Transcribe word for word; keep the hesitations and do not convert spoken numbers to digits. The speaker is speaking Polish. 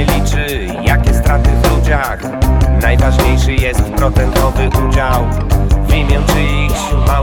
nie liczy, jakie straty w ludziach. Najważniejszy jest procentowy udział w imię czyichś małych